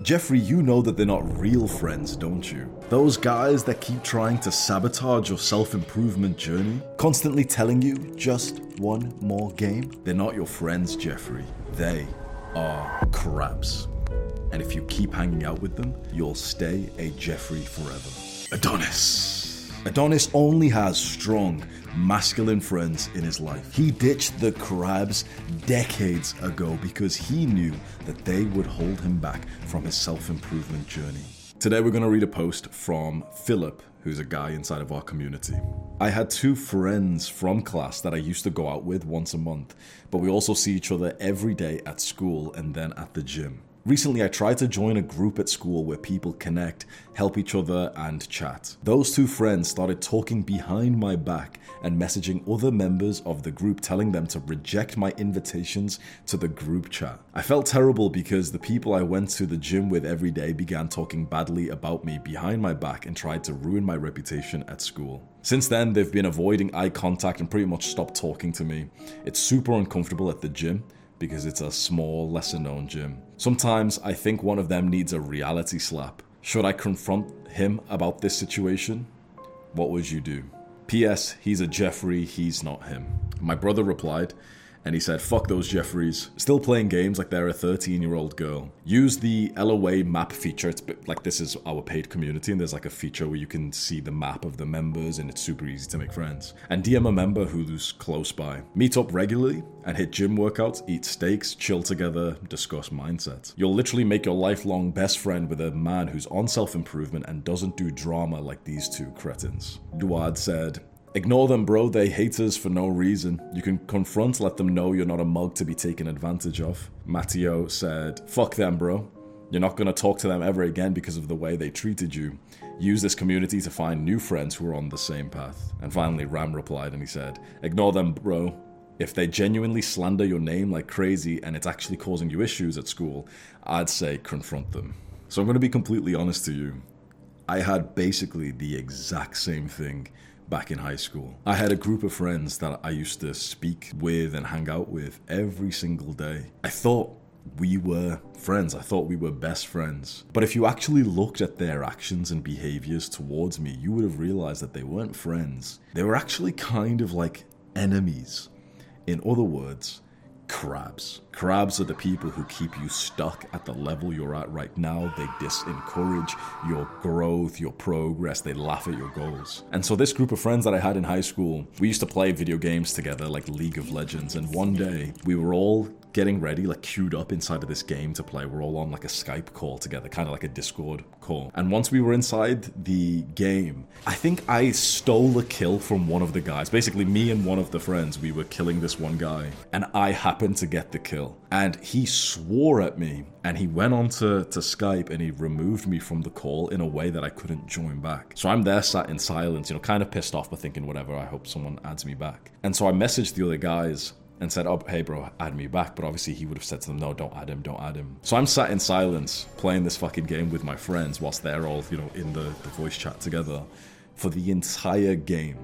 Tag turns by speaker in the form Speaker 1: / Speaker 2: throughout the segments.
Speaker 1: Jeffrey, you know that they're not real friends, don't you? Those guys that keep trying to sabotage your self-improvement journey, constantly telling you just one more game. They're not your friends, Jeffrey. They are crabs. And if you keep hanging out with them, you'll stay a Jeffrey forever. Adonis. Adonis only has strong, masculine friends in his life. He ditched the crabs decades ago because he knew that they would hold him back from his self-improvement journey. Today we're going to read a post from Philip, who's a guy inside of our community. I had two friends from class that I used to go out with once a month, but we also see each other every day at school and then at the gym. Recently, I tried to join a group at school where people connect, help each other, and chat. Those two friends started talking behind my back and messaging other members of the group, telling them to reject my invitations to the group chat. I felt terrible because the people I went to the gym with every day began talking badly about me behind my back and tried to ruin my reputation at school. Since then, they've been avoiding eye contact and pretty much stopped talking to me. It's super uncomfortable at the gym, because it's a small, lesser-known gym. Sometimes I think one of them needs a reality slap. Should I confront him about this situation? What would you do? P.S. He's a Jeffrey, he's not him. My brother replied, and he said, fuck those Jeffreys. Still playing games like they're a 13-year-old girl. Use the LOA map feature. It's like, this is our paid community, and there's like a feature where you can see the map of the members, and it's super easy to make friends. And DM a member who's close by. Meet up regularly and hit gym workouts, eat steaks, chill together, discuss mindset. You'll literally make your lifelong best friend with a man who's on self-improvement and doesn't do drama like these two cretins. Duad said, ignore them, bro. They haters for no reason. You can confront, let them know you're not a mug to be taken advantage of. Matteo said, fuck them, bro. You're not going to talk to them ever again because of the way they treated you. Use this community to find new friends who are on the same path. And finally, Ram replied and he said, ignore them, bro. If they genuinely slander your name like crazy and it's actually causing you issues at school, I'd say confront them. So I'm going to be completely honest to you. I had basically the exact same thing back in high school. I had a group of friends that I used to speak with and hang out with every single day. I thought we were friends. I thought we were best friends. But if you actually looked at their actions and behaviors towards me, you would have realized that they weren't friends. They were actually kind of like enemies. In other words, crabs. Crabs are the people who keep you stuck at the level you're at right now. They disencourage your growth, your progress. They laugh at your goals. And so this group of friends that I had in high school, we used to play video games together like League of Legends. And one day we were all getting ready, like queued up inside of this game to play. We're all on like a Skype call together, kind of like a Discord call. And once we were inside the game, I think I stole a kill from one of the guys. Basically, me and one of the friends, we were killing this one guy. And I happened to get the kill. And he swore at me. And he went on to Skype and he removed me from the call in a way that I couldn't join back. So I'm there sat in silence, kind of pissed off, but thinking, whatever, I hope someone adds me back. And so I messaged the other guys and said, oh, hey bro, add me back. But obviously he would have said to them, no, don't add him. So I'm sat in silence playing this fucking game with my friends whilst they're all, in the voice chat together for the entire game.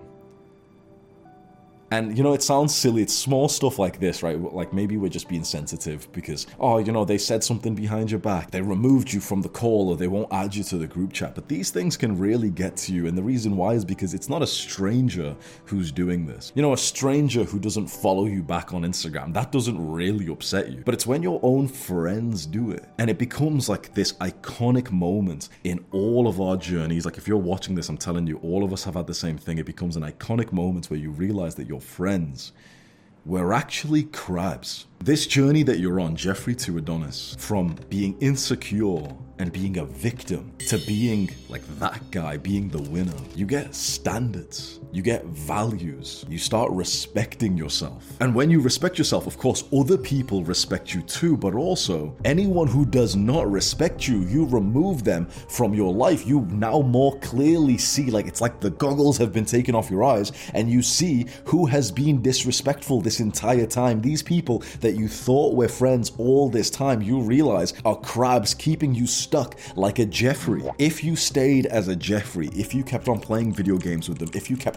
Speaker 1: And, it sounds silly. It's small stuff like this, right? Like maybe we're just being sensitive because, they said something behind your back. They removed you from the call or they won't add you to the group chat. But these things can really get to you. And the reason why is because it's not a stranger who's doing this. A stranger who doesn't follow you back on Instagram, that doesn't really upset you. But it's when your own friends do it. And it becomes like this iconic moment in all of our journeys. Like if you're watching this, I'm telling you, all of us have had the same thing. It becomes an iconic moment where you realize that your friends were actually crabs. This journey that you're on, Jeffrey to Adonis, from being insecure and being a victim to being like that guy, being the winner, you get standards, you get values, you start respecting yourself. And when you respect yourself, of course, other people respect you too, but also anyone who does not respect you, you remove them from your life. You now more clearly see, like it's like the goggles have been taken off your eyes and you see who has been disrespectful this entire time. These people that you thought were friends all this time, you realize are crabs keeping you stuck like a Jeffrey. If you stayed as a Jeffrey, if you kept on playing video games with them, if you kept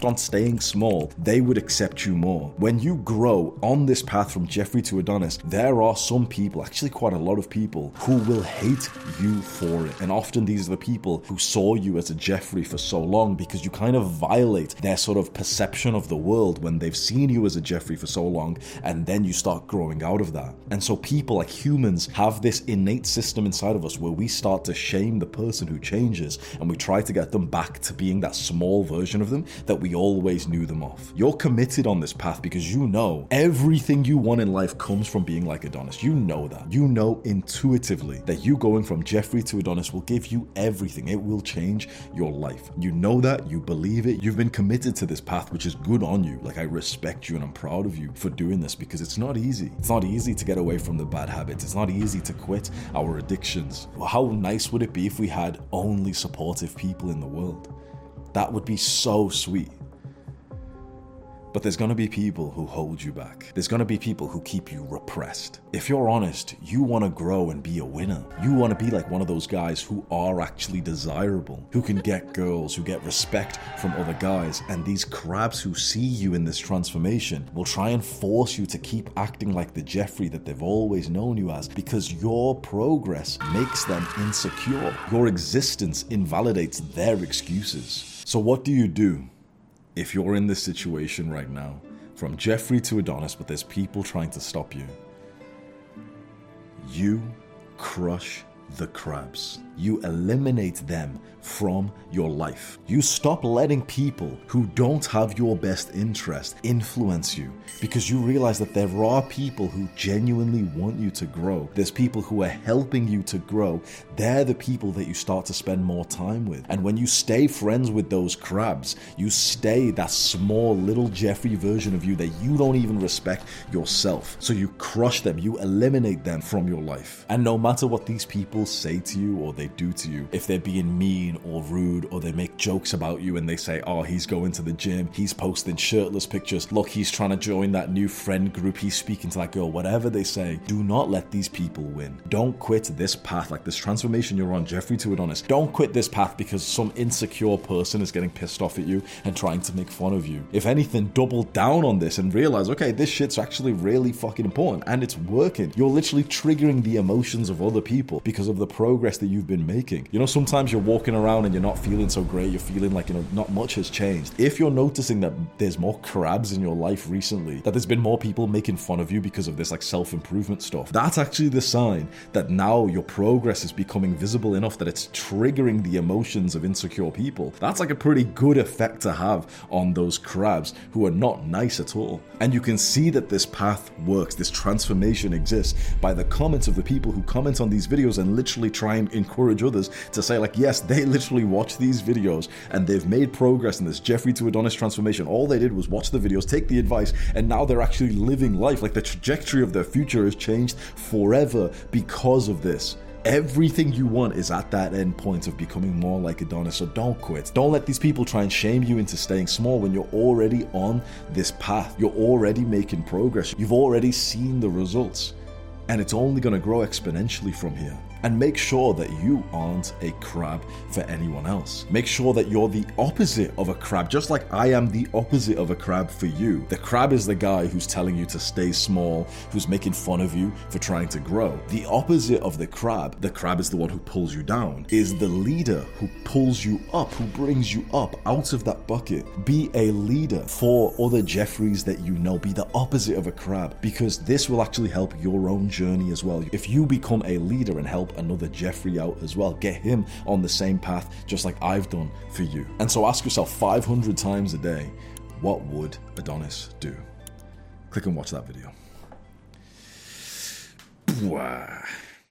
Speaker 1: kept on staying small, they would accept you more. When you grow on this path from Jeffrey to Adonis, there are some people, actually quite a lot of people, who will hate you for it. And often these are the people who saw you as a Jeffrey for so long, because you kind of violate their sort of perception of the world when they've seen you as a Jeffrey for so long, and then you start growing out of that. And so people, like humans, have this innate system inside of us where we start to shame the person who changes, and we try to get them back to being that small version of them that we always knew them of. You're committed on this path because you know everything you want in life comes from being like Adonis. You know that. You know intuitively that you going from Jeffrey to Adonis will give you everything. It will change your life. You know that. You believe it. You've been committed to this path, which is good on you. Like, I respect you and I'm proud of you for doing this, because it's not easy. It's not easy to get away from the bad habits. It's not easy to quit our addictions. Well, how nice would it be if we had only supportive people in the world? That would be so sweet. But there's going to be people who hold you back. There's going to be people who keep you repressed. If you're honest, you want to grow and be a winner. You want to be like one of those guys who are actually desirable, who can get girls, who get respect from other guys. And these crabs who see you in this transformation will try and force you to keep acting like the Jeffrey that they've always known you as, because your progress makes them insecure. Your existence invalidates their excuses. So what do you do if you're in this situation right now, from Jeffrey to Adonis, but there's people trying to stop you? You crush the crabs. You eliminate them from your life. You stop letting people who don't have your best interest influence you, because you realize that there are people who genuinely want you to grow. There's people who are helping you to grow. They're the people that you start to spend more time with. And when you stay friends with those crabs, you stay that small little Jeffrey version of you that you don't even respect yourself. So you crush them. You eliminate them from your life. And no matter what these people say to you or they do to you, if they're being mean or rude, or they make jokes about you and they say, oh, he's going to the gym, he's posting shirtless pictures, look, he's trying to join that new friend group, he's speaking to that girl, whatever they say, do not let these people win. Don't quit this path, like this transformation you're on, Jeffrey to Adonis. Don't quit this path because some insecure person is getting pissed off at you and trying to make fun of you. If anything, double down on this and realize, okay, this shit's actually really fucking important and it's working. You're literally triggering the emotions of other people because of the progress that you've been making. You know, sometimes you're walking around and you're not feeling so great, you're feeling like, you know, not much has changed. If you're noticing that there's more crabs in your life recently, that there's been more people making fun of you because of this like self-improvement stuff, that's actually the sign that now your progress is becoming visible enough that it's triggering the emotions of insecure people. That's like a pretty good effect to have on those crabs who are not nice at all. And you can see that this path works, this transformation exists by the comments of the people who comment on these videos and literally try and encourage others to say like, yes, they literally watch these videos and they've made progress in this Jeffrey to Adonis transformation. All they did was watch the videos, take the advice, and now they're actually living life. Like the trajectory of their future has changed forever because of this. Everything you want is at that end point of becoming more like Adonis. So don't quit. Don't let these people try and shame you into staying small when you're already on this path. You're already making progress. You've already seen the results. And it's only going to grow exponentially from here. And make sure that you aren't a crab for anyone else. Make sure that you're the opposite of a crab, just like I am the opposite of a crab for you. The crab is the guy who's telling you to stay small, who's making fun of you for trying to grow. The opposite of the crab is the one who pulls you down, is the leader who pulls you up, who brings you up out of that bucket. Be a leader for other Jeffreys that you know. Be the opposite of a crab, because this will actually help your own journey as well. If you become a leader and help another Jeffrey out as well, get him on the same path just like I've done for you. And so ask yourself 500 times a day, what would Adonis do? Click and watch that video.